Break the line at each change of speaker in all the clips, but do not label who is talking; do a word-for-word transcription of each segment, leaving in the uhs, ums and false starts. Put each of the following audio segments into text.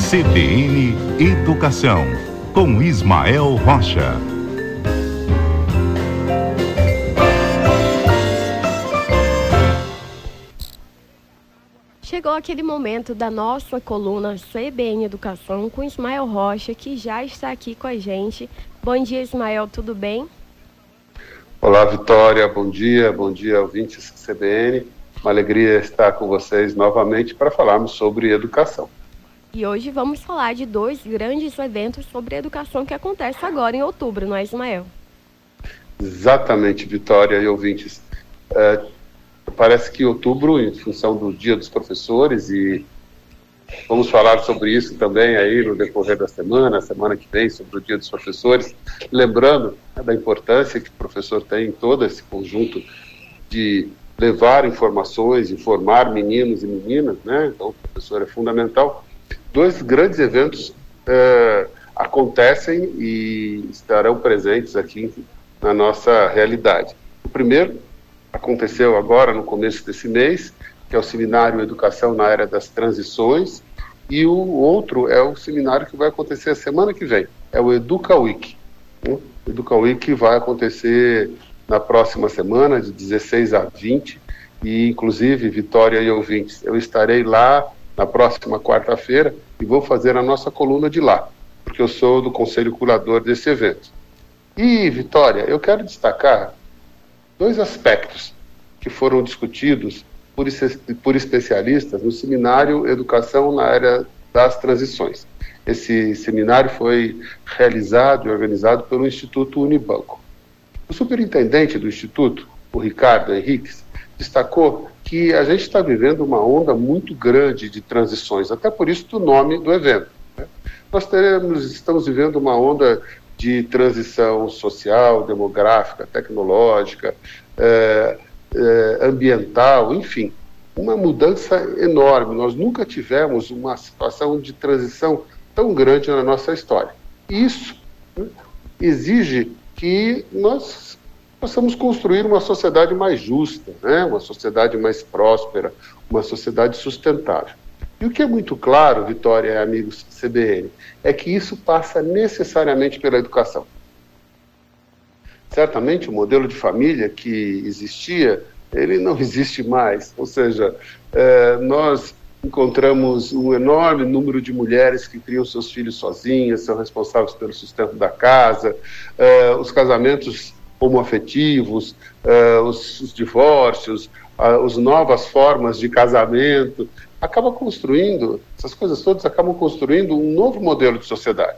C B N Educação, com Ismael Rocha.
Chegou aquele momento da nossa coluna C B N Educação com Ismael Rocha, que já está aqui com a gente. Bom dia, Ismael, tudo bem?
Olá, Vitória, bom dia, bom dia, ouvintes C B N. Uma alegria estar com vocês novamente para falarmos sobre educação.
E hoje vamos falar de dois grandes eventos sobre educação que acontecem agora em outubro, não é, Ismael?
Exatamente, Vitória e ouvintes. É, parece que outubro, em função do Dia dos Professores, e vamos falar sobre isso também aí no decorrer da semana, semana que vem, sobre o Dia dos Professores, lembrando, né, da importância que o professor tem em todo esse conjunto de levar informações, informar meninos e meninas, né? Então o professor é fundamental. Dois grandes eventos é, acontecem e estarão presentes aqui na nossa realidade. O primeiro aconteceu agora no começo desse mês, que é o Seminário Educação na Era das Transições, e o outro é o seminário que vai acontecer a semana que vem, é o Educa Week. O Educa Week vai acontecer na próxima semana, de dezesseis a vinte, e inclusive, Vitória e ouvintes, eu estarei lá na próxima quarta-feira e vou fazer a nossa coluna de lá, porque eu sou do conselho curador desse evento. E, Vitória, eu quero destacar dois aspectos que foram discutidos por, por especialistas no Seminário Educação na Era das Transições. Esse seminário foi realizado e organizado pelo Instituto Unibanco. O superintendente do Instituto, o Ricardo Henriques, destacou que a gente está vivendo uma onda muito grande de transições, até por isso do nome do evento, né? Nós teremos, estamos vivendo uma onda de transição social, demográfica, tecnológica, é, é, ambiental, enfim, uma mudança enorme. Nós nunca tivemos uma situação de transição tão grande na nossa história. Isso, né, exige que nós possamos construir uma sociedade mais justa, né? Uma sociedade mais próspera, uma sociedade sustentável. E o que é muito claro, Vitória e amigos C B N, é que isso passa necessariamente pela educação. Certamente o modelo de família que existia, ele não existe mais, ou seja, é, nós encontramos um enorme número de mulheres que criam seus filhos sozinhas, são responsáveis pelo sustento da casa, uh, os casamentos homoafetivos, uh, os, os divórcios, uh, as novas formas de casamento, acaba construindo, essas coisas todas acabam construindo um novo modelo de sociedade.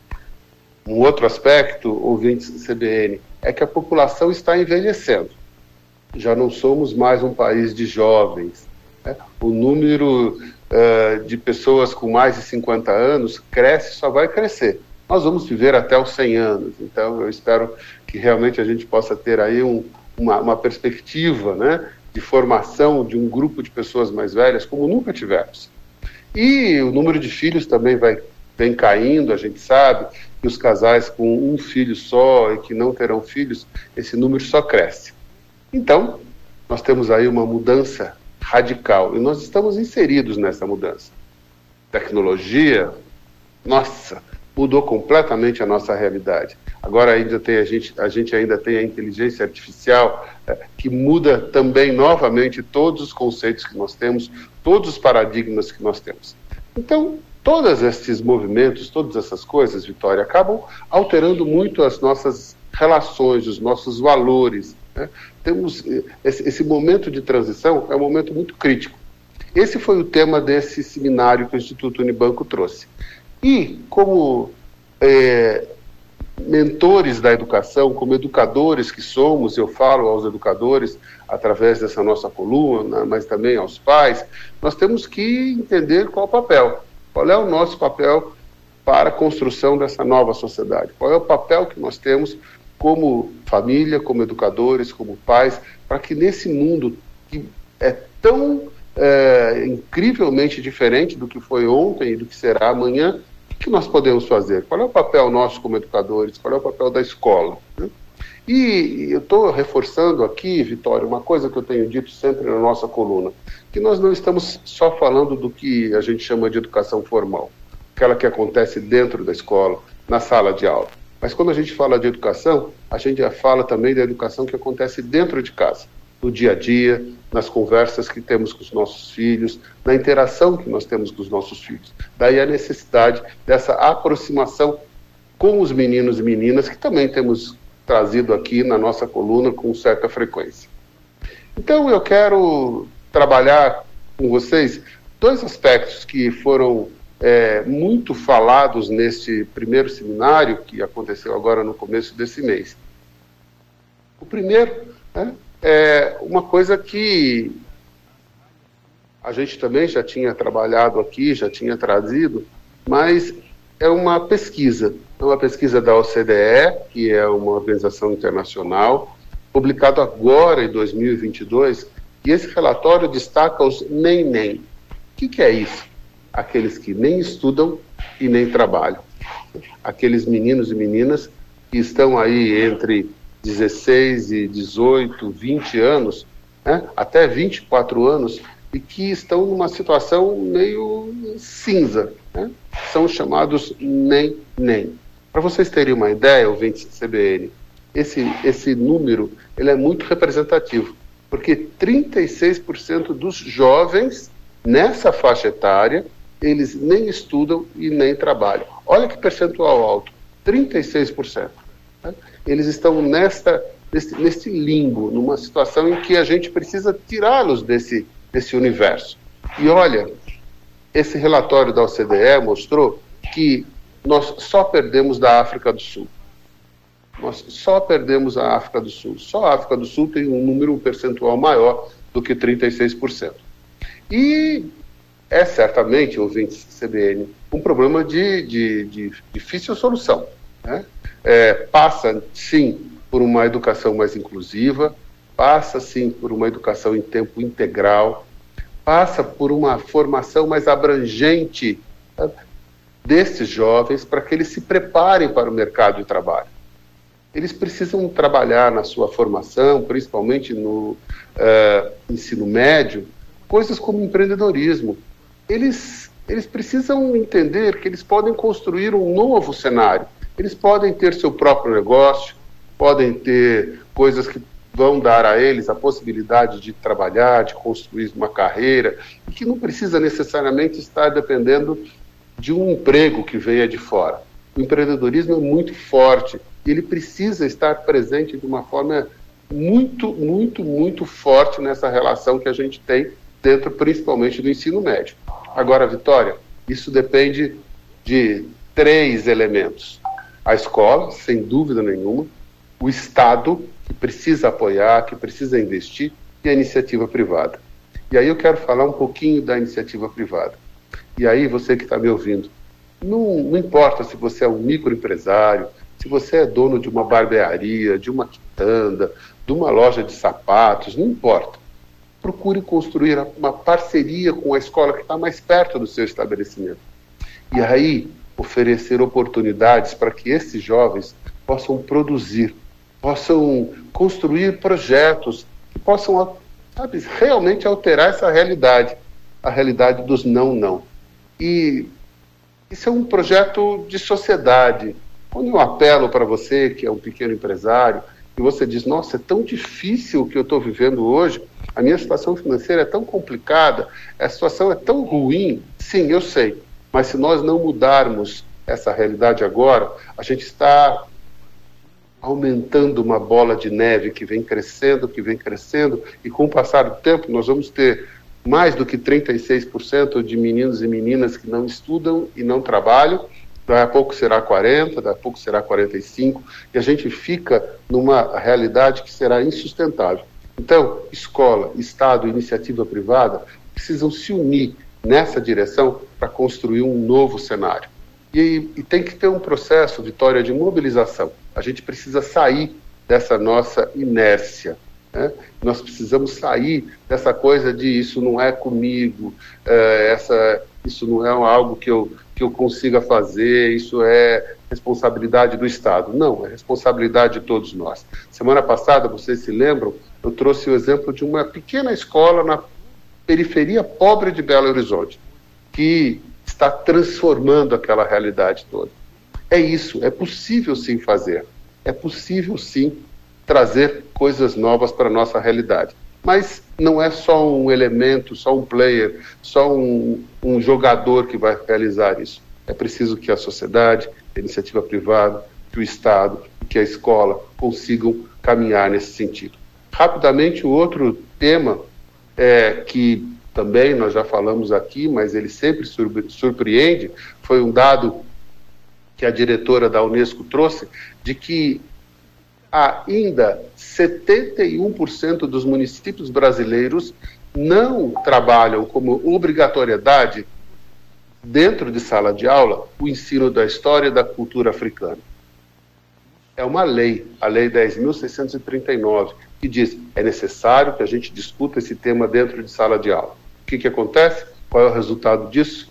Um outro aspecto, ouvintes C B N, é que a população está envelhecendo. Já não somos mais um país de jovens. O número uh, de pessoas com mais de cinquenta anos cresce, só vai crescer. Nós vamos viver até os cem anos, então eu espero que realmente a gente possa ter aí um, uma, uma perspectiva, né, de formação de um grupo de pessoas mais velhas como nunca tivemos. E o número de filhos também vai, vem caindo, a gente sabe que os casais com um filho só e que não terão filhos, esse número só cresce. Então, nós temos aí uma mudança radical, e nós estamos inseridos nessa mudança. Tecnologia, nossa, mudou completamente a nossa realidade. Agora ainda tem a gente, a gente ainda tem a inteligência artificial, é, que muda também novamente todos os conceitos que nós temos, todos os paradigmas que nós temos. Então, todos esses movimentos, todas essas coisas, Vitória, acabam alterando muito as nossas relações, os nossos valores, né? Temos esse, esse momento de transição é um momento muito crítico. Esse foi o tema desse seminário que o Instituto Unibanco trouxe. E como é, mentores da educação, como educadores que somos, eu falo aos educadores através dessa nossa coluna, mas também aos pais, nós temos que entender qual é o papel, qual é o nosso papel para a construção dessa nova sociedade, qual é o papel que nós temos como família, como educadores, como pais, para que nesse mundo que é tão é, incrivelmente diferente do que foi ontem e do que será amanhã, o que nós podemos fazer? Qual é o papel nosso como educadores? Qual é o papel da escola, né? E eu estou reforçando aqui, Vitória, uma coisa que eu tenho dito sempre na nossa coluna, que nós não estamos só falando do que a gente chama de educação formal. aquela que acontece dentro da escola, na sala de aula. Mas quando a gente fala de educação, a gente já fala também da educação que acontece dentro de casa, no dia a dia, nas conversas que temos com os nossos filhos, na interação que nós temos com os nossos filhos. Daí a necessidade dessa aproximação com os meninos e meninas, que também temos trazido aqui na nossa coluna com certa frequência. Então eu quero trabalhar com vocês dois aspectos que foram é, muito falados neste primeiro seminário, que aconteceu agora no começo desse mês. O primeiro, né, é uma coisa que a gente também já tinha trabalhado aqui, já tinha trazido, mas é uma pesquisa, é uma pesquisa da O C D E, que é uma organização internacional, publicado agora em dois mil e vinte e dois, e esse relatório destaca os nem-nem. O que, que é isso? Aqueles que nem estudam e nem trabalham. Aqueles meninos e meninas que estão aí entre dezesseis e dezoito, vinte anos, né, até vinte e quatro anos, e que estão numa situação meio cinza, né? São chamados nem-nem. Para vocês terem uma ideia, ouvintes C B N, esse, esse número ele é muito representativo, porque trinta e seis por cento dos jovens nessa faixa etária, eles nem estudam e nem trabalham. Olha que percentual alto, trinta e seis por cento. Né? Eles estão nesta, neste, neste limbo, numa situação em que a gente precisa tirá-los desse, desse universo. E olha, esse relatório da O C D E mostrou que nós só perdemos da África do Sul. Nós só perdemos a África do Sul. Só a África do Sul tem um número percentual maior do que trinta e seis por cento. E é certamente, ouvintes C B N, um problema de, de, de difícil solução. Né? É, passa, sim, por uma educação mais inclusiva, passa, sim, por uma educação em tempo integral, passa por uma formação mais abrangente, tá, desses jovens para que eles se preparem para o mercado de trabalho. Eles precisam trabalhar na sua formação, principalmente no uh, ensino médio, coisas como empreendedorismo. Eles, eles precisam entender que eles podem construir um novo cenário. Eles podem ter seu próprio negócio, podem ter coisas que vão dar a eles a possibilidade de trabalhar, de construir uma carreira, e que não precisa necessariamente estar dependendo de um emprego que venha de fora. O empreendedorismo é muito forte e ele precisa estar presente de uma forma muito, muito, muito forte nessa relação que a gente tem dentro, principalmente, do ensino médio. Agora, Vitória, isso depende de três elementos. A escola, sem dúvida nenhuma, o Estado, que precisa apoiar, que precisa investir, e a iniciativa privada. E aí eu quero falar um pouquinho da iniciativa privada. E aí, você que está me ouvindo, não, não importa se você é um microempresário, se você é dono de uma barbearia, de uma quitanda, de uma loja de sapatos, não importa. Procure construir uma parceria com a escola que está mais perto do seu estabelecimento. E aí, oferecer oportunidades para que esses jovens possam produzir, possam construir projetos que possam, sabe, realmente alterar essa realidade, a realidade dos não-não. E isso é um projeto de sociedade. Quando eu apelo para você, que é um pequeno empresário, e você diz, nossa, é tão difícil o que eu estou vivendo hoje, a minha situação financeira é tão complicada, a situação é tão ruim, sim, eu sei, mas se nós não mudarmos essa realidade agora, a gente está aumentando uma bola de neve que vem crescendo, que vem crescendo, e com o passar do tempo nós vamos ter mais do que trinta e seis por cento de meninos e meninas que não estudam e não trabalham. Daqui a pouco será quarenta por cento, daqui a pouco será quarenta e cinco por cento, e a gente fica numa realidade que será insustentável. Então, escola, Estado e iniciativa privada precisam se unir nessa direção para construir um novo cenário. E, e tem que ter um processo, Vitória, de mobilização. A gente precisa sair dessa nossa inércia. Né? Nós precisamos sair dessa coisa de isso não é comigo, é, essa, isso não é algo que eu, que eu consiga fazer, isso é responsabilidade do Estado. Não, é responsabilidade de todos nós. Semana passada, vocês se lembram, eu trouxe o exemplo de uma pequena escola na periferia pobre de Belo Horizonte, que está transformando aquela realidade toda. É isso, é possível sim fazer, é possível sim trazer coisas novas para a nossa realidade. Mas não é só um elemento, só um player, só um, um jogador que vai realizar isso. É preciso que a sociedade, a iniciativa privada, que o Estado, que a escola consigam caminhar nesse sentido. Rapidamente, o outro tema é, que também nós já falamos aqui, mas ele sempre surpreende, foi um dado que a diretora da Unesco trouxe, de que ainda setenta e um por cento dos municípios brasileiros não trabalham como obrigatoriedade, dentro de sala de aula, o ensino da história e da cultura africana. É uma lei, a Lei dez mil seiscentos e trinta e nove, que diz que é necessário que a gente discuta esse tema dentro de sala de aula. O que, que acontece? Qual é o resultado disso?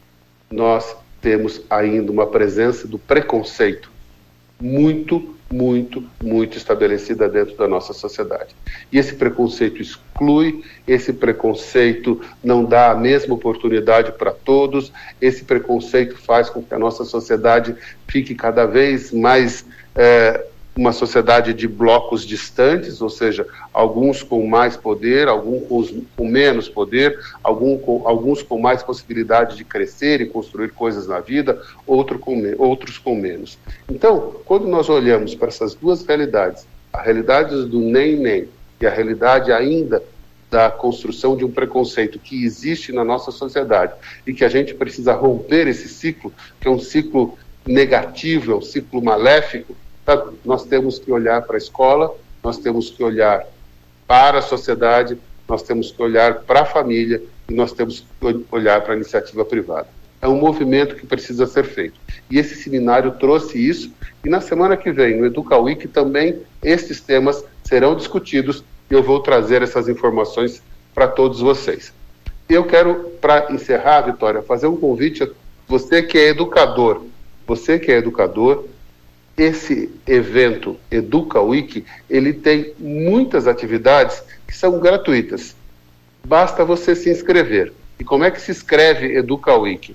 Nós temos ainda uma presença do preconceito muito, muito, muito estabelecida dentro da nossa sociedade. E esse preconceito exclui, esse preconceito não dá a mesma oportunidade para todos, esse preconceito faz com que a nossa sociedade fique cada vez mais é, uma sociedade de blocos distantes, ou seja, alguns com mais poder, alguns com, com menos poder, algum com, alguns com mais possibilidade de crescer e construir coisas na vida, outro com, outros com menos. Então, quando nós olhamos para essas duas realidades, a realidade do nem-nem e a realidade ainda da construção de um preconceito que existe na nossa sociedade e que a gente precisa romper esse ciclo, que é um ciclo negativo, é um ciclo maléfico, nós temos que olhar para a escola, nós temos que olhar para a sociedade, nós temos que olhar para a família e nós temos que olhar para a iniciativa privada. É um movimento que precisa ser feito. E esse seminário trouxe isso, e na semana que vem, no Educa Week, também esses temas serão discutidos e eu vou trazer essas informações para todos vocês. Eu quero, para encerrar, Vitória, fazer um convite a você que é educador. Você que é educador, esse evento Educa Week, ele tem muitas atividades que são gratuitas. Basta você se inscrever. E como é que se escreve Educa Week?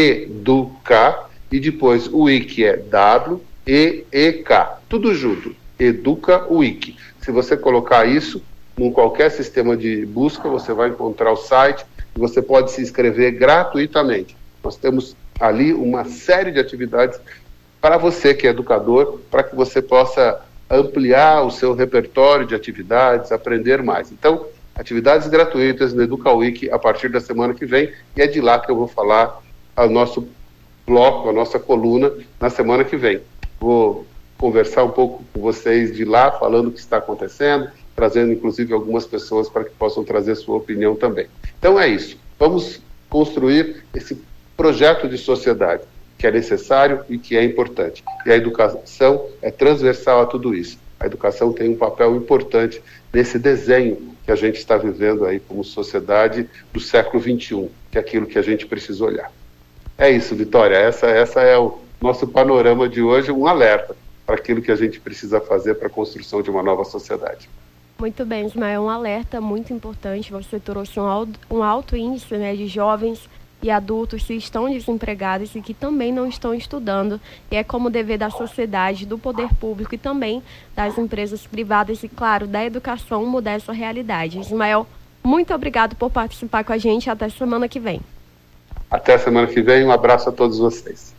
Educa, e depois o Week é W E E K. Tudo junto. Educa Week. Se você colocar isso em qualquer sistema de busca, você vai encontrar o site e você pode se inscrever gratuitamente. Nós temos ali uma série de atividades para você que é educador, para que você possa ampliar o seu repertório de atividades, aprender mais. Então, atividades gratuitas no Educa Week a partir da semana que vem, e é de lá que eu vou falar ao nosso bloco, a nossa coluna, na semana que vem. Vou conversar um pouco com vocês de lá, falando o que está acontecendo, trazendo inclusive algumas pessoas para que possam trazer sua opinião também. Então é isso, vamos construir esse projeto de sociedade que é necessário e que é importante. E a educação é transversal a tudo isso. A educação tem um papel importante nesse desenho que a gente está vivendo aí como sociedade do século vinte e um, que é aquilo que a gente precisa olhar. É isso, Vitória, essa, essa é o nosso panorama de hoje, um alerta para aquilo que a gente precisa fazer para a construção de uma nova sociedade.
Muito bem, Ismael, um alerta muito importante. Você trouxe um alto, um alto índice, né, de jovens e adultos que estão desempregados e que também não estão estudando, e é como dever da sociedade, do poder público e também das empresas privadas e, claro, da educação mudar essa realidade. Ismael, muito obrigado por participar com a gente, até semana que vem.
Até semana que vem, um abraço a todos vocês.